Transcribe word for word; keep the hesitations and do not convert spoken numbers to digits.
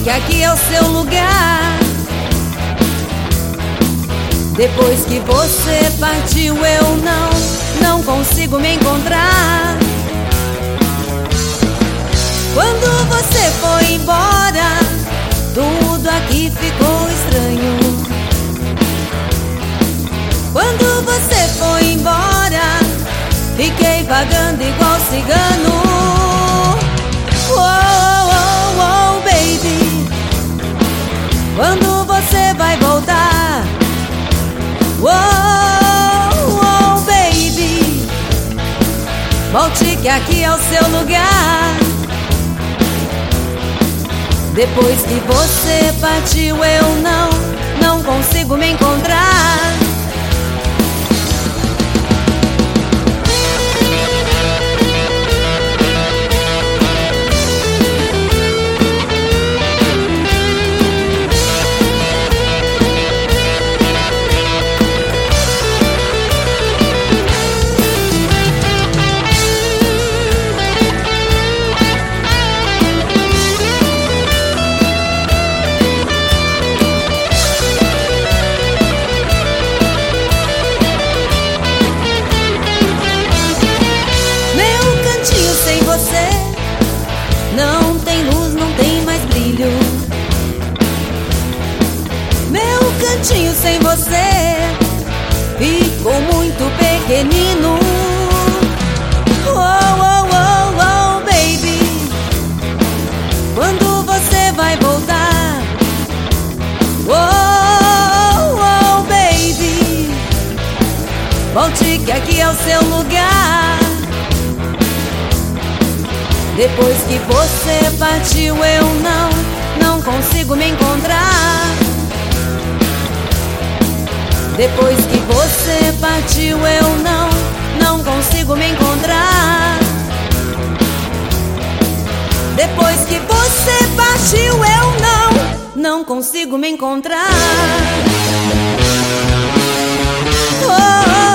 que aqui é o seu lugar. Depois que você partiu eu não, não consigo me encontrar. Quando você foi embora, tudo aqui ficou estranho. Quando você foi embora, fiquei vagando igual cigano. Oh, oh, oh, baby, quando você vai voltar? Oh, oh, baby, volte que aqui é o seu lugar. Depois que você partiu eu não, não consigo me encontrar. Não tem luz, não tem mais brilho. Meu cantinho sem você ficou muito pequenino. Oh, oh, oh, oh, baby, quando você vai voltar? Oh, oh, baby, volte que aqui é o seu lugar. Depois que você partiu eu não, não consigo me encontrar. Depois que você partiu eu não, não consigo me encontrar. Depois que você partiu eu não, não consigo me encontrar. Oh, oh.